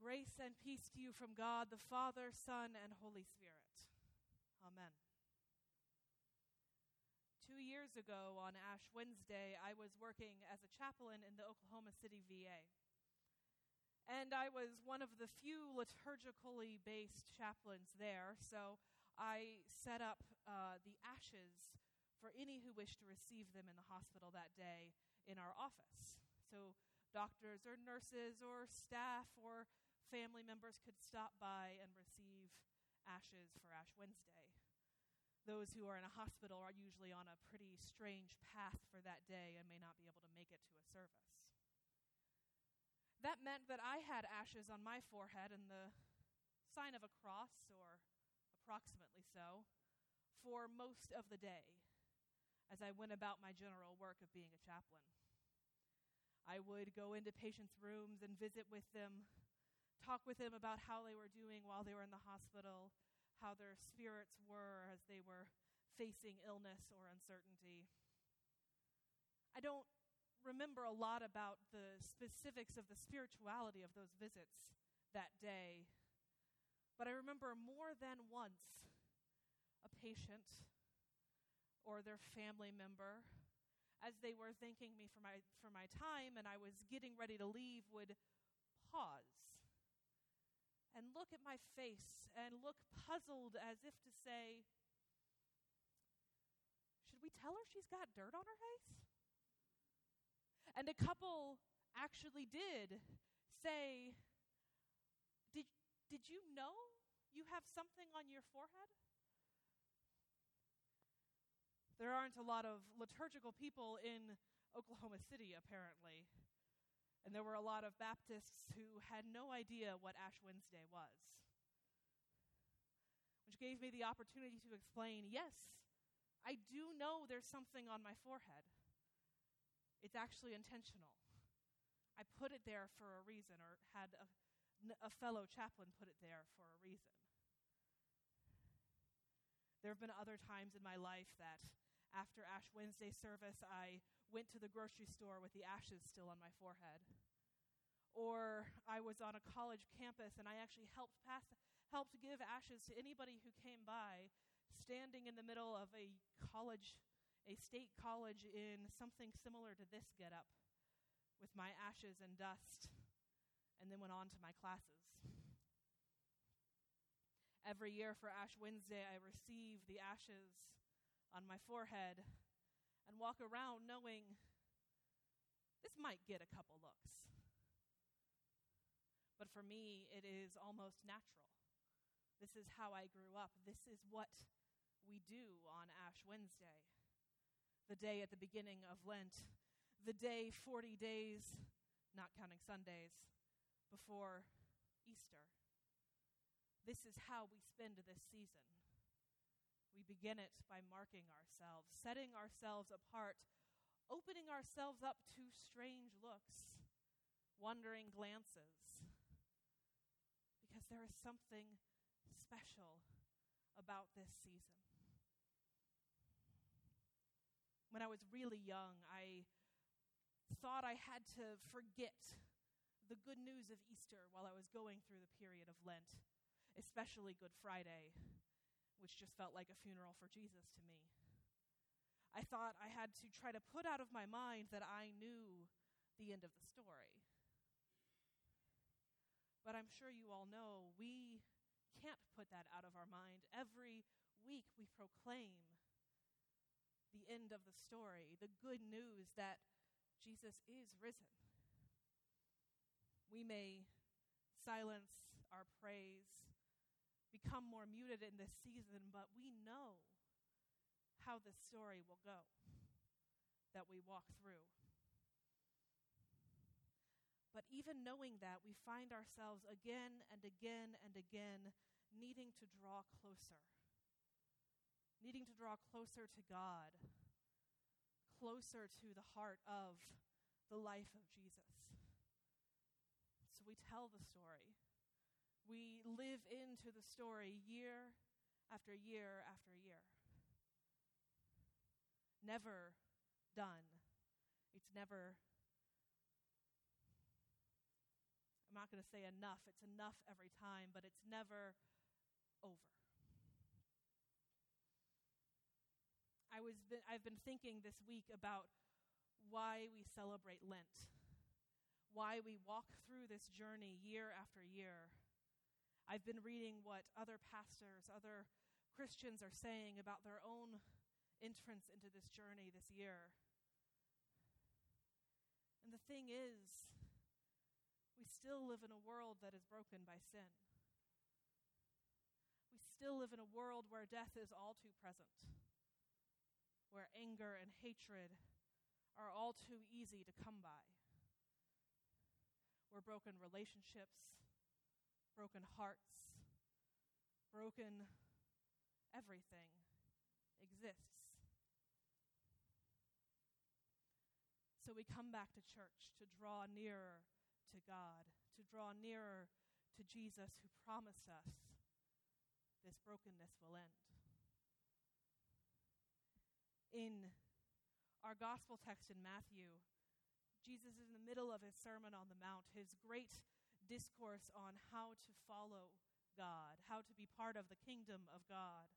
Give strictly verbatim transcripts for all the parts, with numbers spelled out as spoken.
Grace and peace to you from God, the Father, Son, and Holy Spirit. Amen. Two years ago on Ash Wednesday, I was working as a chaplain in the Oklahoma City V A. And I was one of the few liturgically based chaplains there, so I set up uh, the ashes for any who wished to receive them in the hospital that day in our office. So doctors or nurses or staff or family members could stop by and receive ashes for Ash Wednesday. Those who are in a hospital are usually on a pretty strange path for that day and may not be able to make it to a service. That meant that I had ashes on my forehead and the sign of a cross, or approximately so, for most of the day as I went about my general work of being a chaplain. I would go into patients' rooms and visit with them, talk with them about how they were doing while they were in the hospital, how their spirits were as they were facing illness or uncertainty. I don't remember a lot about the specifics of the spirituality of those visits that day, but I remember more than once a patient or their family member, as they were thanking me for my for my time and I was getting ready to leave, would pause and look at my face and look puzzled as if to say, should we tell her she's got dirt on her face? And a couple actually did say, did, did you know you have something on your forehead? There aren't a lot of liturgical people in Oklahoma City, apparently. And there were a lot of Baptists who had no idea what Ash Wednesday was. Which gave me the opportunity to explain, yes, I do know there's something on my forehead. It's actually intentional. I put it there for a reason, or had a, a fellow chaplain put it there for a reason. There have been other times in my life that after Ash Wednesday service, I went to the grocery store with the ashes still on my forehead. Or I was on a college campus and I actually helped pass, helped give ashes to anybody who came by, standing in the middle of a college, a state college in something similar to this getup, with my ashes and dust, and then went on to my classes. Every year for Ash Wednesday, I receive the ashes on my forehead and walk around knowing this might get a couple looks. But for me, it is almost natural. This is how I grew up. This is what we do on Ash Wednesday, the day at the beginning of Lent, the day forty days, not counting Sundays, before Easter. This is how we spend this season. We begin it by marking ourselves, setting ourselves apart, opening ourselves up to strange looks, wondering glances, because there is something special about this season. When I was really young, I thought I had to forget the good news of Easter while I was going through the period of Lent, especially Good Friday, which just felt like a funeral for Jesus to me. I thought I had to try to put out of my mind that I knew the end of the story. But I'm sure you all know we can't put that out of our mind. Every week we proclaim the end of the story, the good news that Jesus is risen. We may silence our praise, become more muted in this season, but we know how this story will go that we walk through. But even knowing that, we find ourselves again and again and again needing to draw closer, needing to draw closer to God, closer to the heart of the life of Jesus. So we tell the story. We live into the story year after year after year. Never done. It's never... I'm not going to say enough. It's enough every time, but it's never over. I was been, I've been thinking this week about why we celebrate Lent, why we walk through this journey year after year. I've been reading what other pastors, other Christians are saying about their own entrance into this journey this year. And the thing is, we still live in a world that is broken by sin. We still live in a world where death is all too present, where anger and hatred are all too easy to come by, where broken relationships, broken hearts, broken everything exists. So we come back to church to draw nearer to God, to draw nearer to Jesus, who promised us this brokenness will end. In our gospel text in Matthew, Jesus is in the middle of his Sermon on the Mount, his great discourse on how to follow God, how to be part of the kingdom of God.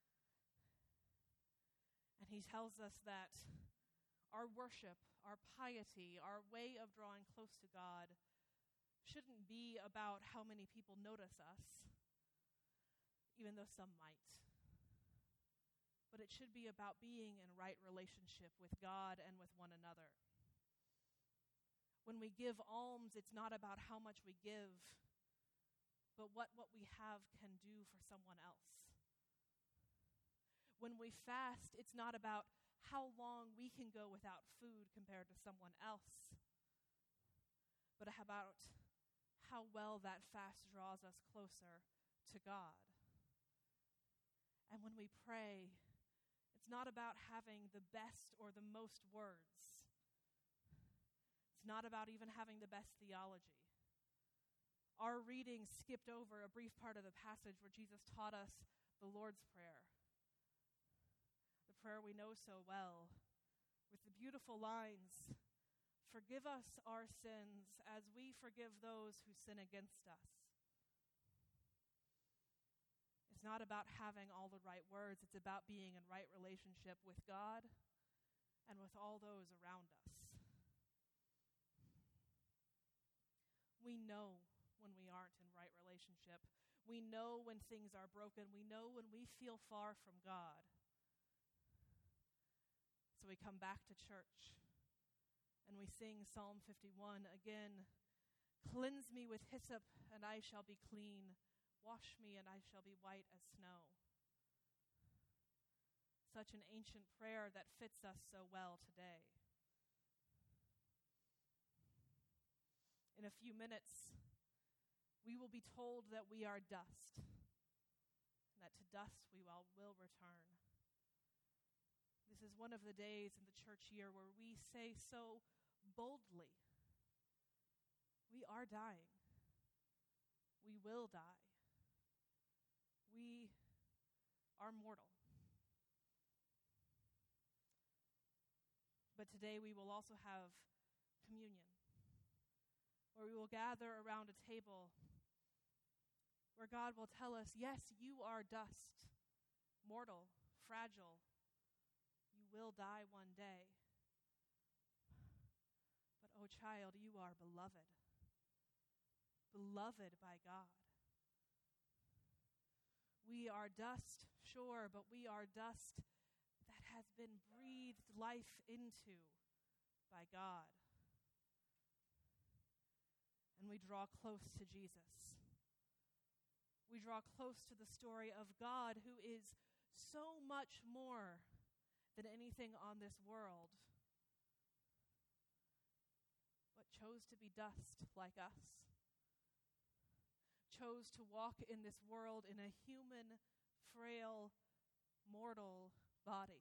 And he tells us that our worship, our piety, our way of drawing close to God shouldn't be about how many people notice us, even though some might. But it should be about being in right relationship with God and with one another. When we give alms, it's not about how much we give, but what what we have can do for someone else. When we fast, it's not about how long we can go without food compared to someone else, but about how well that fast draws us closer to God. And when we pray, it's not about having the best or the most words. It's not about even having the best theology. Our reading skipped over a brief part of the passage where Jesus taught us the Lord's Prayer, the prayer we know so well, with the beautiful lines, "Forgive us our sins as we forgive those who sin against us." It's not about having all the right words. It's about being in right relationship with God and with all those around us. We know when we aren't in right relationship. We know when things are broken. We know when we feel far from God. So we come back to church and we sing Psalm fifty-one again. "Cleanse me with hyssop and I shall be clean. Wash me and I shall be white as snow." Such an ancient prayer that fits us so well today. In a few minutes, we will be told that we are dust, and that to dust we will, will return. This is one of the days in the church year where we say so boldly, we are dying. We will die. We are mortal. But today we will also have communion, where we will gather around a table where God will tell us, yes, you are dust, mortal, fragile. You will die one day. But, oh child, you are beloved. Beloved by God. We are dust, sure, but we are dust that has been breathed life into by God. And we draw close to Jesus. We draw close to the story of God, who is so much more than anything on this world, but chose to be dust like us. Chose to walk in this world in a human, frail, mortal body.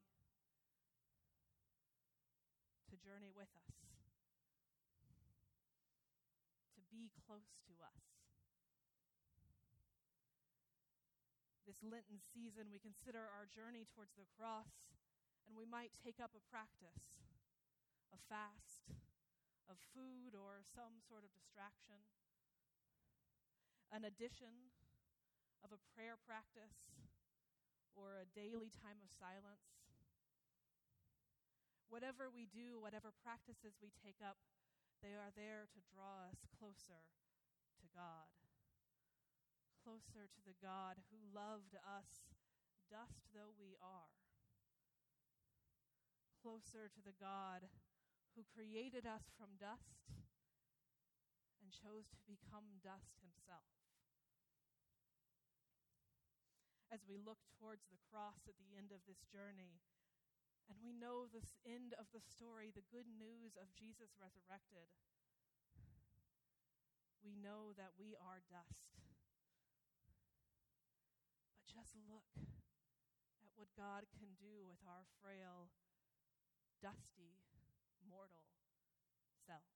To journey with us. To be close to us. This Lenten season, we consider our journey towards the cross, and we might take up a practice, a fast, of food or some sort of distraction. an addition of a prayer practice or a daily time of silence. Whatever we do, whatever practices we take up, they are there to draw us closer to God. Closer to the God who loved us, dust though we are. Closer to the God who created us from dust and chose to become dust himself. As we look towards the cross at the end of this journey, and we know this end of the story, the good news of Jesus resurrected, we know that we are dust. But just look at what God can do with our frail, dusty, mortal selves.